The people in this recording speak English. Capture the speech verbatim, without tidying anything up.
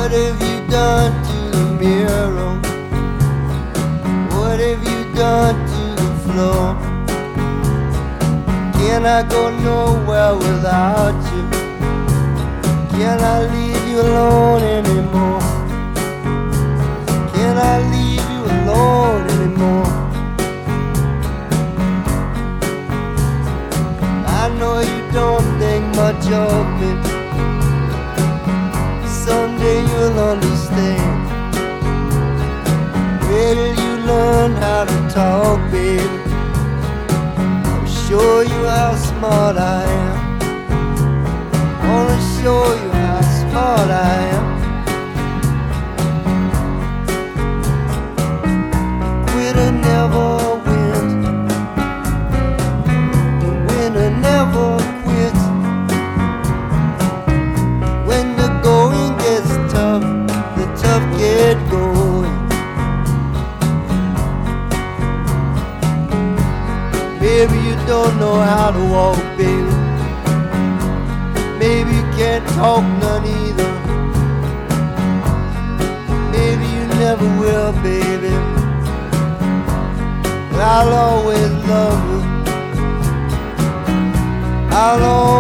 What have you done to the mirror? What have you done to the floor? Can I go nowhere without you? Can I leave you alone anymore? Can I leave you alone anymore? I know you don't think much of me. Someday you'll understand. Wait till you learn how to talk, baby. I'll show you how smart I am. Wanna show you how smart I am. Quitter never wins. Winner never quits. When the going gets tough, the tough get going. Maybe you don't know how to walk, baby. Maybe you can't talk none either. Maybe you never will, baby. But I'll always love you. I'll always